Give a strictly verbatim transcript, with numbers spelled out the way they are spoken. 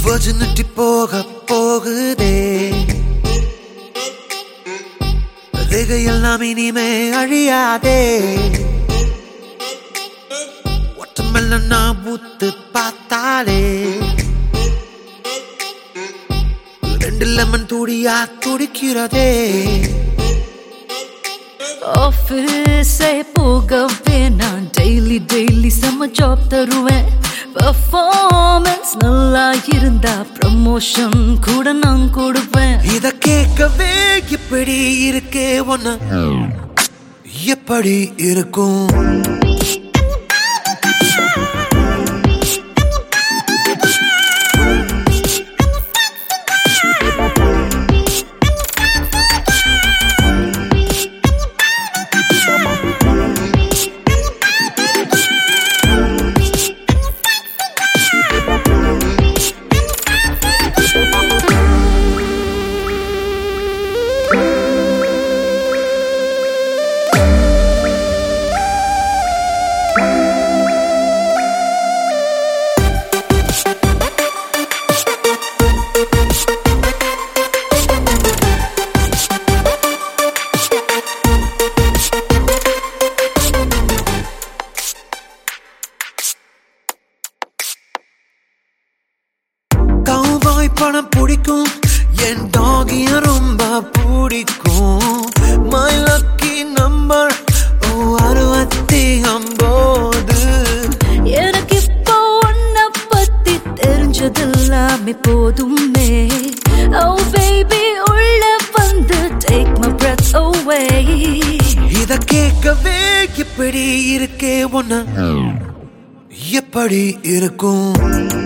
virginity போக போகுதே ரேகையெல்லாம் இனிமே அழியாதே watermelon நான் ஊத்து பார்த்தாலே ரெண்டு லெமன் துடியா துடிக்கிறதே ஆஃபீஸே போகவே நான் டெய்லி டெய்லி செம்ம ஜாப் தருவேன் பெர்ஃபார்மன்ஸ் நல்லா இருந்தா ப்ரமோஷன் கூட நான் கொடுப்பேன் இத கேட்கவே எப்படி இருக்கே ஒன்னு எப்படி இருக்கும் பணம் பிடிக்கும் என் டாகிய ரொம்ப பிடிக்கும் my lucky number ஓ அறுபத்தி ஒன்பது எனக்கு இப்போ உன்னை பத்தி தெரிஞ்சதெல்லாமே போதுமே oh baby உள்ள வந்து take my breath away இத கேட்கவே எப்படி இருக்கே ஒன்னு எப்படி இருக்கும்